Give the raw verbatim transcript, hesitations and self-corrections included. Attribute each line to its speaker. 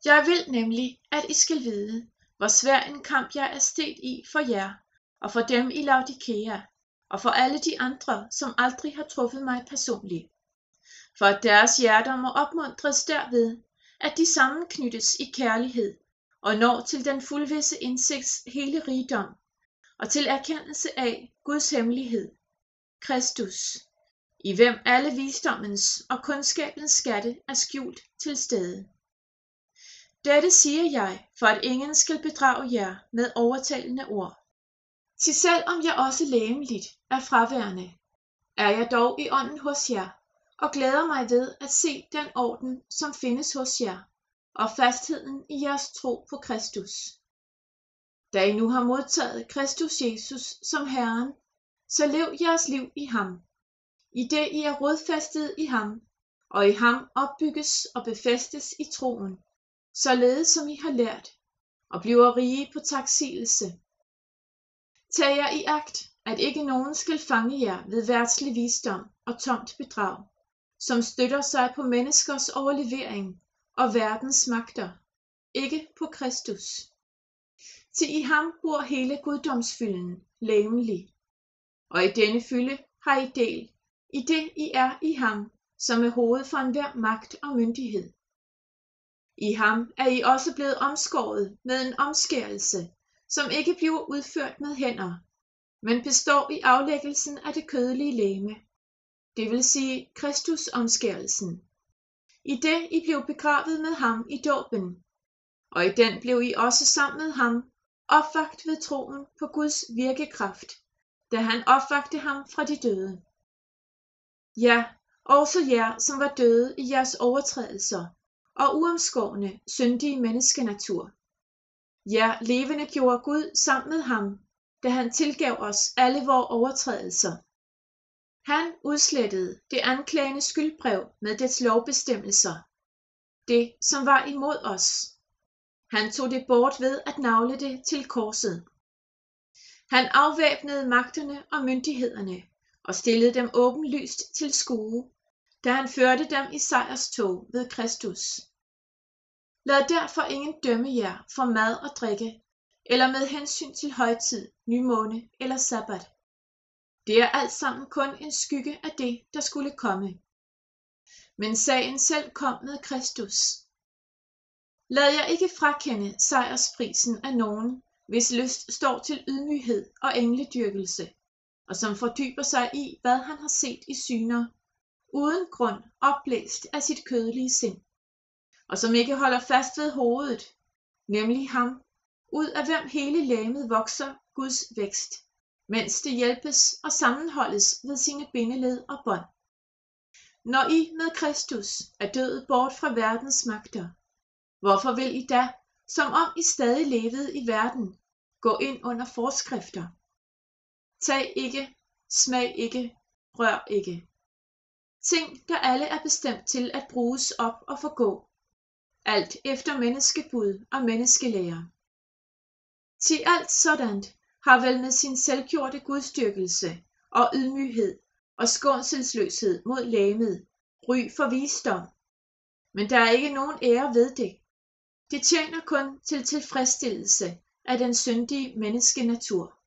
Speaker 1: Jeg vil nemlig, at I skal vide, hvor svær en kamp jeg er stedt i for jer, og for dem i Laodikea, og for alle de andre, som aldrig har truffet mig personligt. For at deres hjerter må opmuntres derved, at de sammenknyttes i kærlighed, og når til den fuldvisse indsigts hele rigdom, og til erkendelse af Guds hemmelighed, Kristus, i hvem alle visdommens og kundskabens skatte er skjult til stede. Dette siger jeg, for at ingen skal bedrage jer med overtalende ord. Til selv om jeg også legemligt er fraværende, er jeg dog i ånden hos jer, og glæder mig ved at se den orden, som findes hos jer, og fastheden i jeres tro på Kristus. Da I nu har modtaget Kristus Jesus som Herren, så lev jeres liv i ham, i det I er rodfæstet i ham, og i ham opbygges og befæstes i troen, således som I har lært, og bliver rige på taksigelse. Tag jer i agt, at ikke nogen skal fange jer ved verdslig visdom og tomt bedrag, som støtter sig på menneskers overlevering og verdens magter, ikke på Kristus. Til i ham bor hele guddomsfylden legemlig, og i denne fylde har I del, i det I er i ham, som er hovedet for enhver magt og myndighed. I ham er I også blevet omskåret med en omskærelse, som ikke bliver udført med hænder, men består i aflæggelsen af det kødelige legeme, det vil sige Kristus omskærelsen. I det I blev begravet med ham i dåben, og i den blev I også sammen med ham opvakt ved troen på Guds virkekraft, da han opvagte ham fra de døde. Ja, også jer, som var døde i jeres overtrædelser og uomskårne syndige menneskenatur. Ja, levende gjorde Gud sammen med ham, da han tilgav os alle vores overtrædelser. Han udslettede det anklagende skyldbrev med dets lovbestemmelser, det som var imod os. Han tog det bort ved at nagle det til korset. Han afvæbnede magterne og myndighederne og stillede dem åbenlyst til skue, da han førte dem i sejrstog ved Kristus. Lad derfor ingen dømme jer for mad og drikke, eller med hensyn til højtid, nymåne eller sabbat. Det er alt sammen kun en skygge af det, der skulle komme. Men sagen selv kom med Kristus. Lad jer ikke frakende sejrsprisen af nogen, hvis lyst står til ydmyghed og engledyrkelse, og som fordyber sig i, hvad han har set i syner, uden grund opblæst af sit kødelige sind, og som ikke holder fast ved hovedet, nemlig ham, ud af hvem hele legemet vokser Guds vækst, mens det hjælpes og sammenholdes ved sine bindeled og bånd. Når I med Kristus er døde bort fra verdens magter, hvorfor vil I da, som om I stadig levede i verden, gå ind under forskrifter? Tag ikke, smag ikke, rør ikke. Ting, der alle er bestemt til at bruges op og forgå, alt efter menneskebud og menneskelære. Til alt sådant har vel med sin selvgjorte gudstyrkelse og ydmyghed og skånselsløshed mod legemet ry for visdom, men der er ikke nogen ære ved det. Det tjener kun til tilfredsstillelse af den syndige menneskenatur.